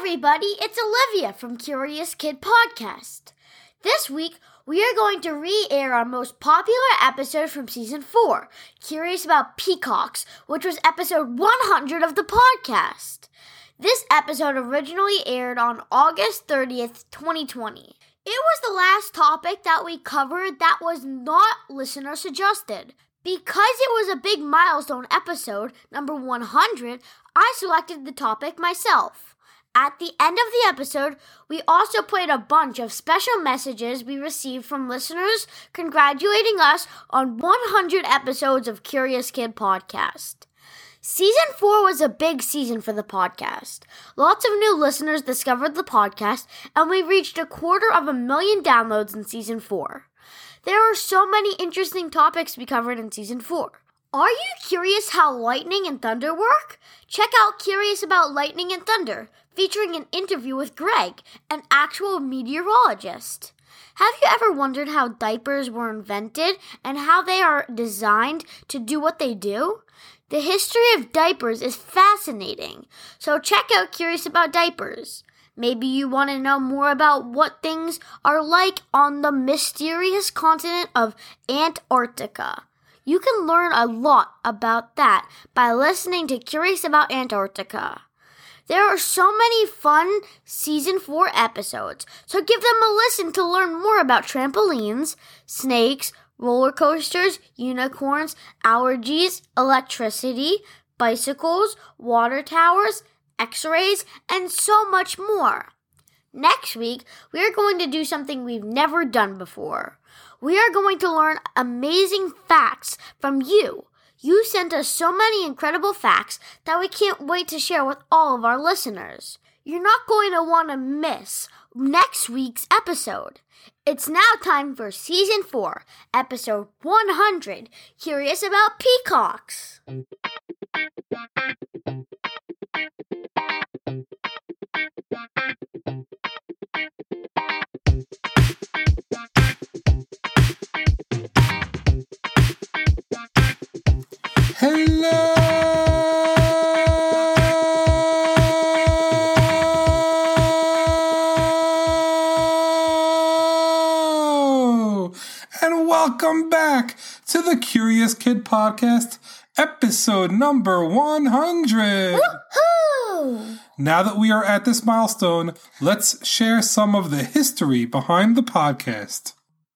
everybody, it's Olivia from Curious Kid Podcast. This week, we are going to re-air our most popular episode from Season 4, Curious About Peacocks, which was episode 100 of the podcast. This episode originally aired on August 30th, 2020. It was the last topic that we covered that was not listener suggested. Because it was a big milestone episode, number 100, I selected the topic myself. At the end of the episode, we also played a bunch of special messages we received from listeners congratulating us on 100 episodes of Curious Kid Podcast. Season 4 was a big season for the podcast. Lots of new listeners discovered the podcast, and we reached 250,000 downloads in Season 4. There are so many interesting topics we covered in Season 4. Are you curious how lightning and thunder work? Check out Curious About Lightning and Thunder, featuring an interview with Greg, an actual meteorologist. Have you ever wondered how diapers were invented and how they are designed to do what they do? The history of diapers is fascinating, so check out Curious About Diapers. Maybe you want to know more about what things are like on the mysterious continent of Antarctica. You can learn a lot about that by listening to Curious About Antarctica. There are so many fun Season 4 episodes, so give them a listen to learn more about trampolines, snakes, roller coasters, unicorns, allergies, electricity, bicycles, water towers, X-rays, and so much more. Next week, we are going to do something we've never done before. We are going to learn amazing facts from you. You sent us so many incredible facts that we can't wait to share with all of our listeners. You're not going to want to miss next week's episode. It's now time for Season 4, Episode 100, Curious About Peacocks. Hello! And welcome back to the Curious Kid Podcast, episode number 100! Woohoo! Now that we are at this milestone, let's share some of the history behind the podcast.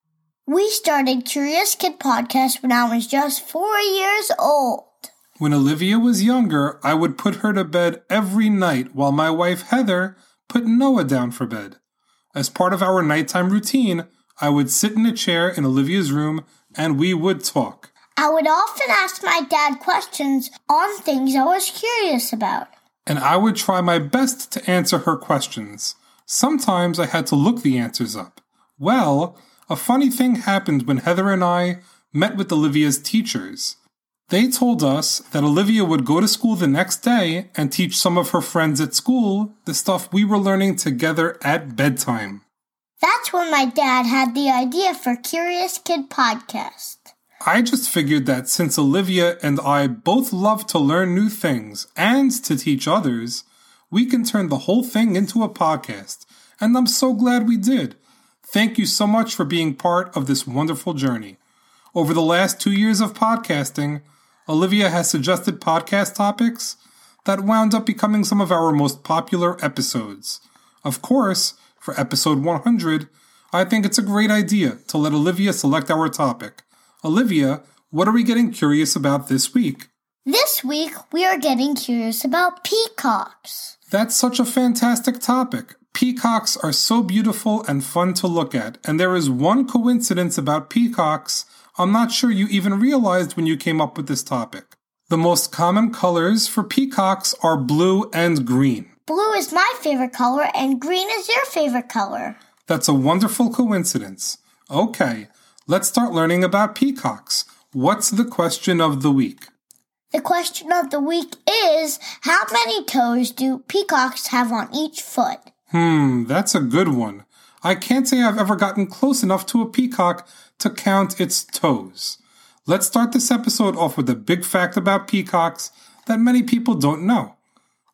We started Curious Kid Podcast when I was just 4 years old. When Olivia was younger, I would put her to bed every night while my wife Heather put Noah down for bed. As part of our nighttime routine, I would sit in a chair in Olivia's room and we would talk. I would often ask my dad questions on things I was curious about. And I would try my best to answer her questions. Sometimes I had to look the answers up. Well, a funny thing happened when Heather and I met with Olivia's teachers. They told us that Olivia would go to school the next day and teach some of her friends at school the stuff we were learning together at bedtime. That's when my dad had the idea for Curious Kid Podcast. I just figured that since Olivia and I both love to learn new things and to teach others, we can turn the whole thing into a podcast, and I'm so glad we did. Thank you so much for being part of this wonderful journey. Over the last 2 years of podcasting, Olivia has suggested podcast topics that wound up becoming some of our most popular episodes. Of course, for episode 100, I think it's a great idea to let Olivia select our topic. Olivia, what are we getting curious about this week? This week, we are getting curious about peacocks. That's such a fantastic topic. Peacocks are so beautiful and fun to look at, and there is one coincidence about peacocks I'm not sure you even realized when you came up with this topic. The most common colors for peacocks are blue and green. Blue is my favorite color, and green is your favorite color. That's a wonderful coincidence. Okay, let's start learning about peacocks. What's the question of the week? The question of the week is, how many toes do peacocks have on each foot? That's a good one. I can't say I've ever gotten close enough to a peacock to count its toes. Let's start this episode off with a big fact about peacocks that many people don't know.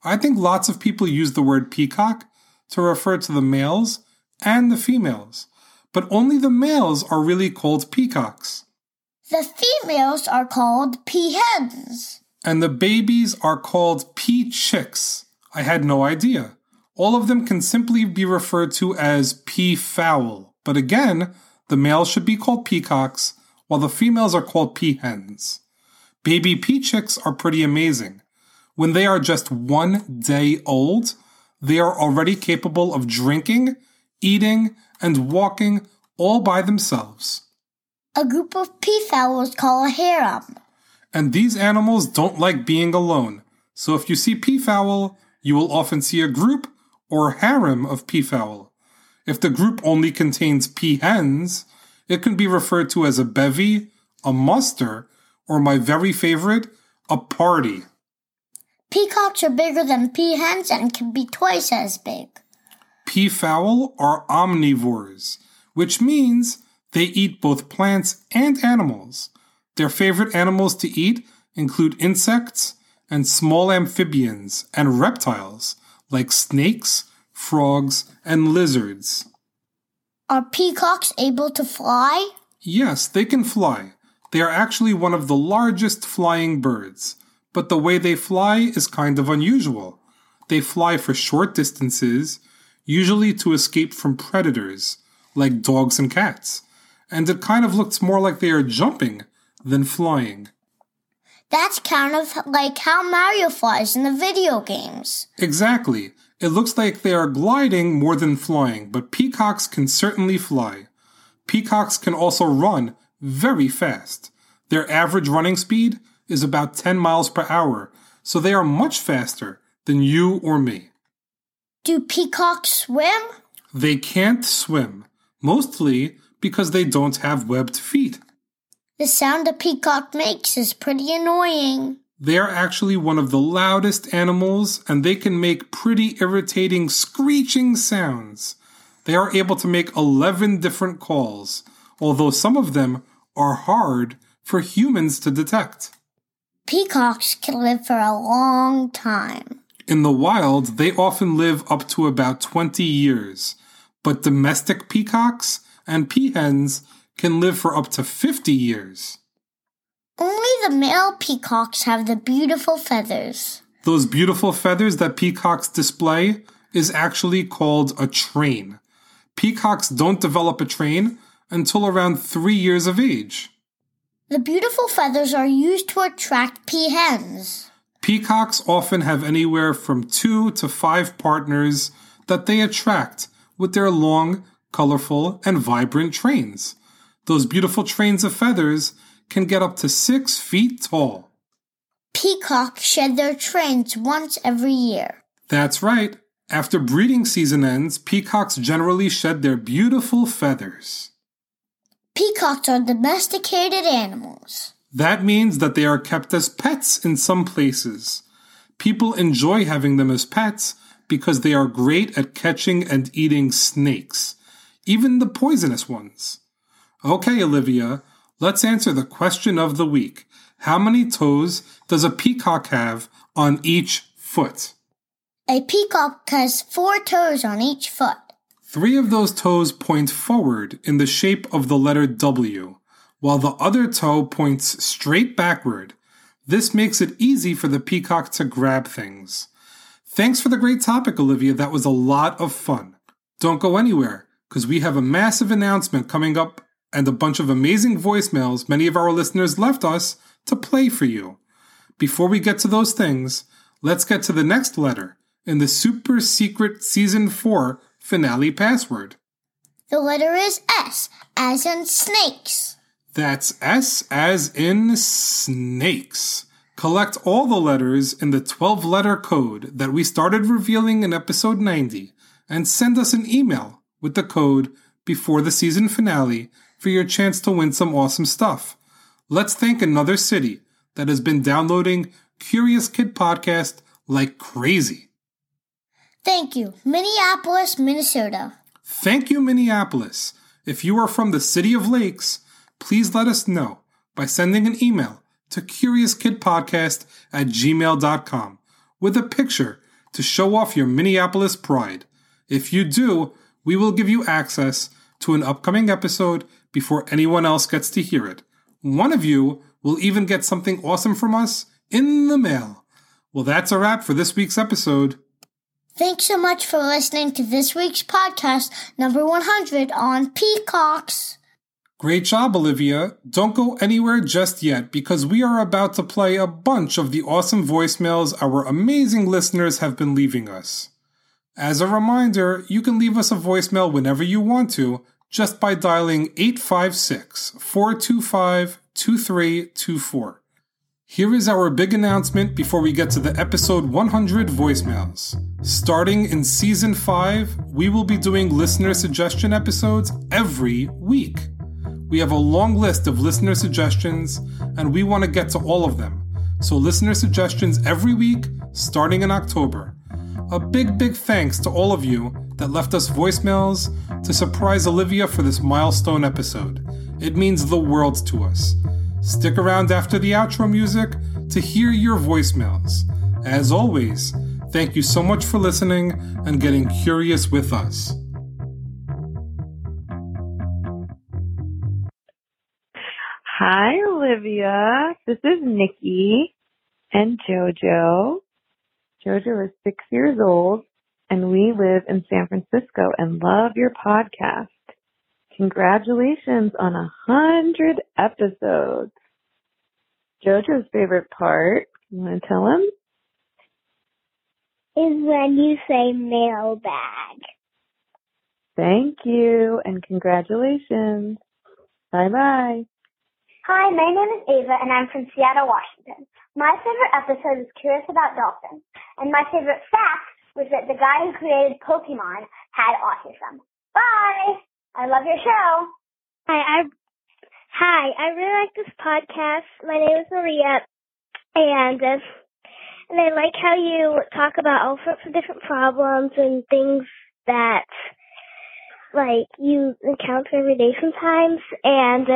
I think lots of people use the word peacock to refer to the males and the females, but only the males are really called peacocks. The females are called peahens. And the babies are called pea-chicks. I had no idea. All of them can simply be referred to as peafowl. But again, the males should be called peacocks, while the females are called peahens. Baby pea-chicks are pretty amazing. When they are just 1 day old, they are already capable of drinking, eating, and walking all by themselves. A group of peafowl is called a harem. And these animals don't like being alone. So if you see peafowl, you will often see a group or harem of peafowl. If the group only contains peahens, it can be referred to as a bevy, a muster, or my very favorite, a party. Peacocks are bigger than peahens and can be twice as big. Peafowl are omnivores, which means they eat both plants and animals. Their favorite animals to eat include insects and small amphibians and reptiles like snakes, frogs, and lizards. Are peacocks able to fly? Yes, they can fly. They are actually one of the largest flying birds, but the way they fly is kind of unusual. They fly for short distances, usually to escape from predators, like dogs and cats, and it kind of looks more like they are jumping than flying. That's kind of like how Mario flies in the video games. Exactly. It looks like they are gliding more than flying, but peacocks can certainly fly. Peacocks can also run very fast. Their average running speed is about 10 miles per hour, so they are much faster than you or me. Do peacocks swim? They can't swim, mostly because they don't have webbed feet. The sound a peacock makes is pretty annoying. They are actually one of the loudest animals, and they can make pretty irritating screeching sounds. They are able to make 11 different calls, although some of them are hard for humans to detect. Peacocks can live for a long time. In the wild, they often live up to about 20 years, but domestic peacocks and peahens can live for up to 50 years. Only the male peacocks have the beautiful feathers. Those beautiful feathers that peacocks display is actually called a train. Peacocks don't develop a train until around 3 years of age. The beautiful feathers are used to attract peahens. Peacocks often have anywhere from 2 to 5 partners that they attract with their long, colorful, and vibrant trains. Those beautiful trains of feathers can get up to 6 feet tall. Peacocks shed their trains once every year. That's right. After breeding season ends, peacocks generally shed their beautiful feathers. Peacocks are domesticated animals. That means that they are kept as pets in some places. People enjoy having them as pets because they are great at catching and eating snakes, even the poisonous ones. Okay, Olivia, let's answer the question of the week. How many toes does a peacock have on each foot? A peacock has 4 toes on each foot. 3 of those toes point forward in the shape of the letter W, while the other toe points straight backward. This makes it easy for the peacock to grab things. Thanks for the great topic, Olivia. That was a lot of fun. Don't go anywhere, because we have a massive announcement coming up and a bunch of amazing voicemails many of our listeners left us to play for you. Before we get to those things, let's get to the next letter in the super secret Season 4 finale password. The letter is S, as in snakes. That's S as in snakes. Collect all the letters in the 12-letter code that we started revealing in episode 90 and send us an email with the code before the season finale for your chance to win some awesome stuff. Let's thank another city that has been downloading Curious Kid Podcast like crazy. Thank you, Minneapolis, Minnesota. Thank you, Minneapolis. If you are from the City of Lakes, please let us know by sending an email to CuriousKidPodcast@gmail.com with a picture to show off your Minneapolis pride. If you do, we will give you access to an upcoming episode before anyone else gets to hear it. One of you will even get something awesome from us in the mail. Well, that's a wrap for this week's episode. Thanks so much for listening to this week's podcast, number 100 on peacocks. Great job, Olivia. Don't go anywhere just yet because we are about to play a bunch of the awesome voicemails our amazing listeners have been leaving us. As a reminder, you can leave us a voicemail whenever you want to just by dialing 856-425-2324. Here is our big announcement before we get to the episode 100 voicemails. Starting in Season 5, we will be doing listener suggestion episodes every week. We have a long list of listener suggestions, and we want to get to all of them. So listener suggestions every week, starting in October. A big thanks to all of you that left us voicemails to surprise Olivia for this milestone episode. It means the world to us. Stick around after the outro music to hear your voicemails. As always, thank you so much for listening and getting curious with us. Hi, Olivia. This is Nikki and JoJo. JoJo is 6 years old, and we live in San Francisco and love your podcast. Congratulations on 100 episodes. JoJo's favorite part, you want to tell him? Is when you say mailbag. Thank you, and congratulations. Bye-bye. Hi, my name is Ava, and I'm from Seattle, Washington. My favorite episode is Curious About Dolphins, and my favorite fact was that the guy who created Pokemon had autism. Bye! I love your show. Hi, I really like this podcast. My name is Maria, and I like how you talk about all sorts of different problems and things that, like, you encounter every day sometimes, and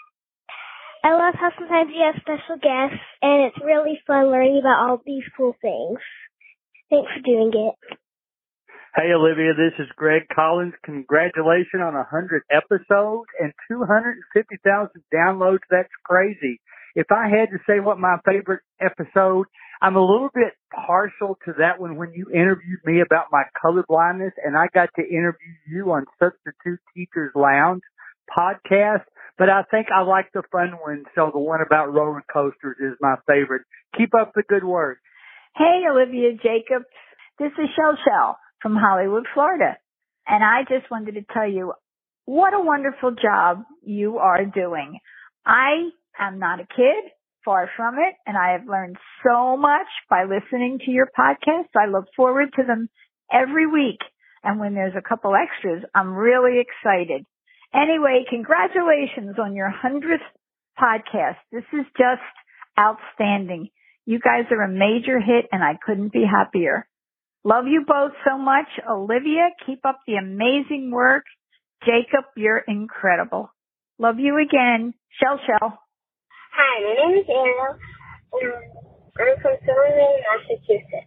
I love how sometimes you have special guests, and it's really fun learning about all these cool things. Thanks for doing it. Hey, Olivia, this is Greg Collins. Congratulations on 100 episodes and 250,000 downloads. That's crazy. If I had to say what my favorite episode, I'm a little bit partial to that one when you interviewed me about my colorblindness, and I got to interview you on Substitute Teachers Lounge podcast. But I think I like the fun one, so the one about roller coasters is my favorite. Keep up the good work. Hey, Olivia Jacobs. This is Shell from Hollywood, Florida. And I just wanted to tell you what a wonderful job you are doing. I am not a kid, far from it, and I have learned so much by listening to your podcasts. I look forward to them every week. And when there's a couple extras, I'm really excited. Anyway, congratulations on your 100th podcast. This is just outstanding. You guys are a major hit, and I couldn't be happier. Love you both so much. Olivia, keep up the amazing work. Jacob, you're incredible. Love you again. Shell. Hi, my name is Ariel, and I'm from Somerville, Massachusetts.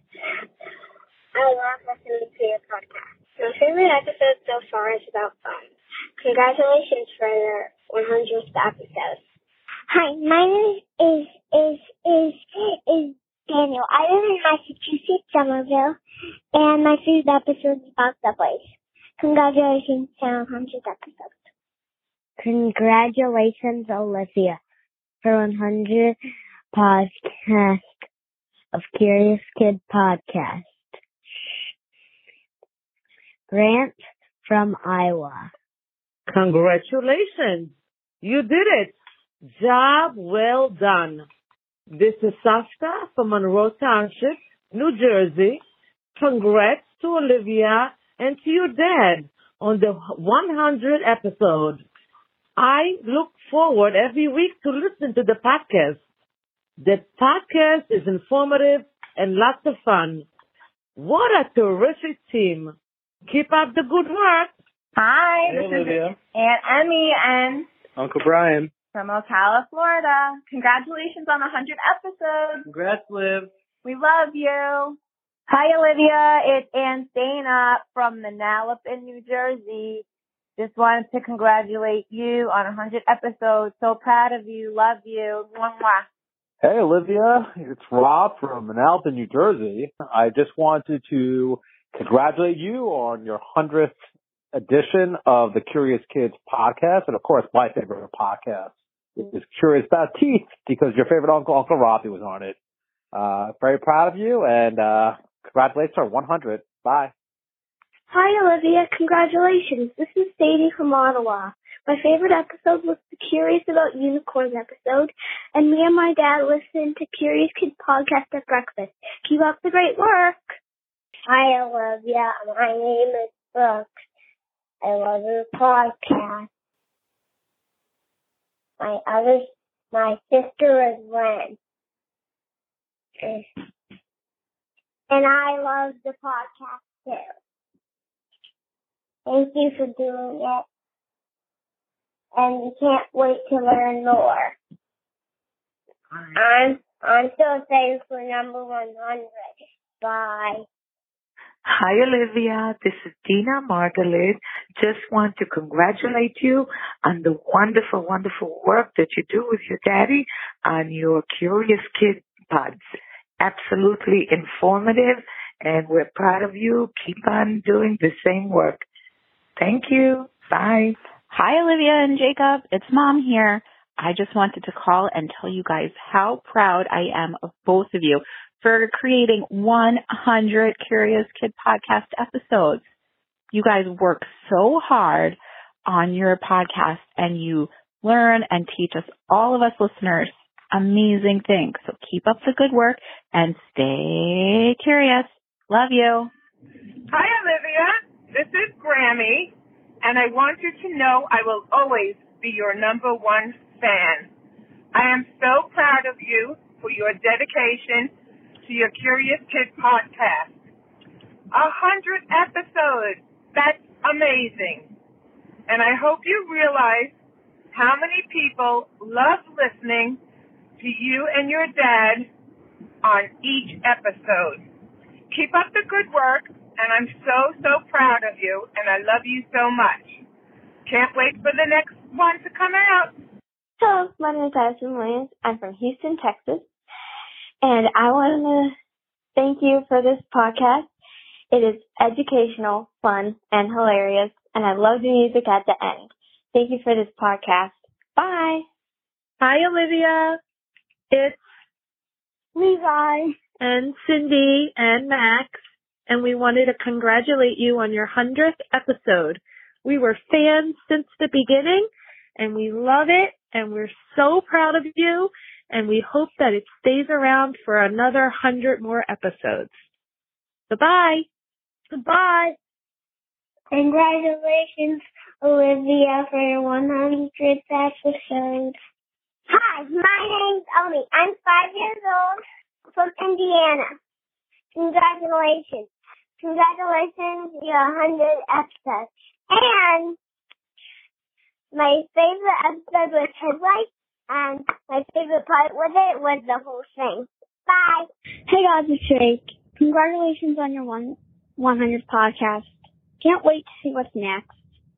I love listening to your podcast. My favorite episode so far is about phones. Congratulations for your 100th episode. Hi, my name is Daniel. I live in Massachusetts, Somerville, and my favorite episode is about subways. Congratulations on 100 episodes. Congratulations, Olivia, for 100 podcast of Curious Kid Podcast. Grant from Iowa. Congratulations. You did it. Job well done. This is Sasta from Monroe Township, New Jersey. Congrats to Olivia and to your dad on the 100 episode. I look forward every week to listen to the podcast. The podcast is informative and lots of fun. What a terrific team. Keep up the good work. Hi, Hey, this Olivia. is Aunt Emmy and Uncle Brian. from Ocala, Florida. Congratulations on 100 episodes. Congrats, Liv. We love you. Hi, Olivia. It's Aunt Dana from Manalapan, New Jersey. Just wanted to congratulate you on 100 episodes. So proud of you. Love you. Mwah, mwah. Hey, Olivia. It's Rob from Manalapan, New Jersey. I just wanted to congratulate you on your 100th edition of the Curious Kids podcast. And, of course, my favorite podcast is Curious About Teeth because your favorite uncle, Uncle Robbie, was on it. Very proud of you, and congratulations on 100. Bye. Hi, Olivia. Congratulations. This is Sadie from Ottawa. My favorite episode was the Curious About Unicorns episode, and me and my dad listened to Curious Kids podcast at breakfast. Keep up the great work. Hi, Olivia. My name is Brooks. I love your podcast. My sister is Ren. And I love the podcast too. Thank you for doing it. And we can't wait to learn more. I'm so excited for number 100. Bye. Hi, Olivia. This is Dina Margalit. Just want to congratulate you on the wonderful, wonderful work that you do with your daddy on your Curious Kid pods. Absolutely informative, and we're proud of you. Keep on doing the same work. Thank you. Bye. Hi, Olivia and Jacob. It's Mom here. I just wanted to call and tell you guys how proud I am of both of you for creating 100 Curious Kid podcast episodes. You guys work so hard on your podcast, and you learn and teach us, all of us listeners, amazing things. So keep up the good work and stay curious. Love you. Hi, Olivia. This is Grammy, and I want you to know I will always be your number one fan. I am so proud of you for your dedication to your Curious Kid podcast. 100 episodes. That's amazing. And I hope you realize how many people love listening to you and your dad on each episode. Keep up the good work, and I'm so proud of you, and I love you so much. Can't wait for the next one to come out. Hello, my name is Addison Williams. I'm from Houston, Texas, and I want to thank you for this podcast. It is educational, fun, and hilarious, and I love the music at the end. Thank you for this podcast. Bye. Hi, Olivia. It's Levi and Cindy and Max, and we wanted to congratulate you on your 100th episode. We were fans since the beginning, and we love it, and we're so proud of you, and we hope that it stays around for another 100 more episodes. Goodbye. Goodbye. Congratulations, Olivia, for your 100th episode. Hi, my name's Omi. I'm 5 years old from Indiana. Congratulations. Congratulations on your 100 episodes. And my favorite episode was Headlights, and my favorite part with it was the whole thing. Bye. Hey guys, it's Jake. Congratulations on your 100th podcast. Can't wait to see what's next.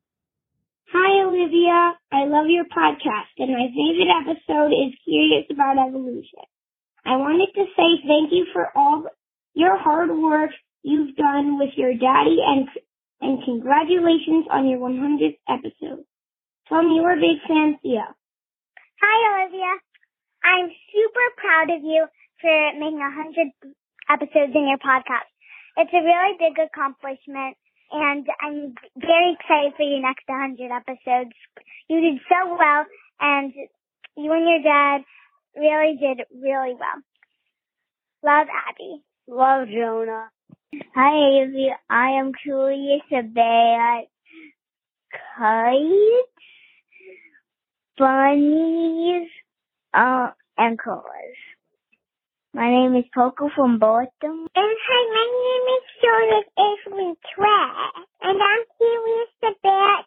Hi, Olivia. I love your podcast, and my favorite episode is Curious About Evolution. I wanted to say thank you for all your hard work you've done with your daddy, and congratulations on your 100th episode. From your big fan, Theo. Hi, Olivia. I'm super proud of you for making 100 episodes in your podcast. It's a really big accomplishment, and I'm very excited for your next 100 episodes. You did so well, and you and your dad really did really well. Love, Abby. Love, Jonah. Hi, Abby. I am curious about kites, bunnies, and cars. My name is Poco from Boston. And hi, my name is Joseph Ashley Track, and I'm curious about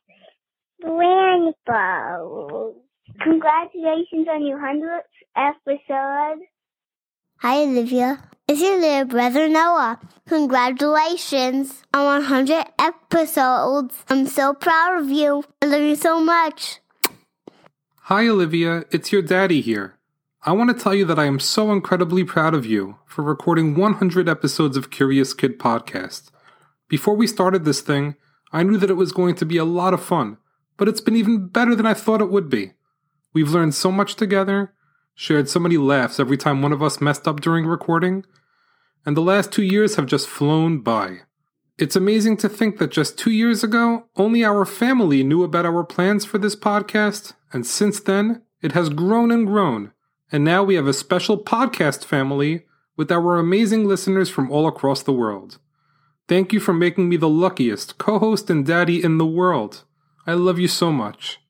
rainbows. Congratulations on your 100th episode. Hi, Olivia. It's your little brother, Noah. Congratulations on 100 episodes. I'm so proud of you. I love you so much. Hi, Olivia. It's your daddy here. I want to tell you that I am so incredibly proud of you for recording 100 episodes of Curious Kid Podcast. Before we started this thing, I knew that it was going to be a lot of fun, but it's been even better than I thought it would be. We've learned so much together, shared so many laughs every time one of us messed up during recording, and the last 2 years have just flown by. It's amazing to think that just 2 years ago, only our family knew about our plans for this podcast, and since then, it has grown and grown, and now we have a special podcast family with our amazing listeners from all across the world. Thank you for making me the luckiest co-host and daddy in the world. I love you so much.